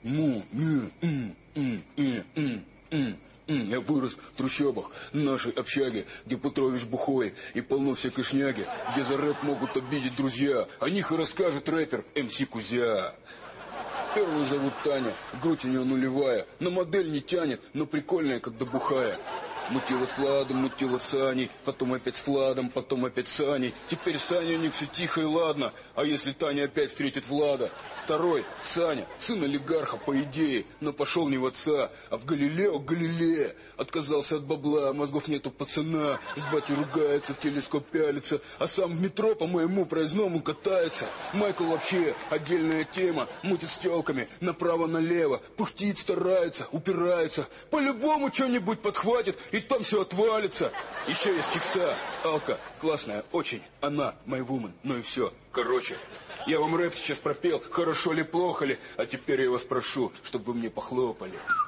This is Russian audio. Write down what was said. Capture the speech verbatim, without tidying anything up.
му, ми, м, м, и, м, м, м. Я вырос в трущобах нашей общаги, где Петрович бухой и полно всякой шняги, где за рэп могут обидеть друзья. О них и расскажет рэпер эм си Кузя. Первую зовут Таня, грудь у нее нулевая, на модель не тянет, но прикольная, когда бухая. Мутила с Владом, мутила с Аней, потом опять с Владом, потом опять с Аней. Теперь с Аней у них все тихо и ладно, а если Таня опять встретит Влада? Второй, Саня, сын олигарха по идее, но пошел не в отца, а в Галилео Галилея. Отказался от бабла, мозгов нету пацана, с батей ругается, в телескоп пялится, а сам в метро по моему проездному катается. Майкл вообще отдельная тема, мутит с телками направо-налево, пыхтит, старается, упирается, по-любому что-нибудь подхватит, и там все отвалится. Еще есть Чикса, Алка, классная, очень, она, my woman, ну и все. Короче, я вам рэп сейчас пропел, хорошо ли, плохо ли, а теперь я вас прошу, чтобы вы мне похлопали.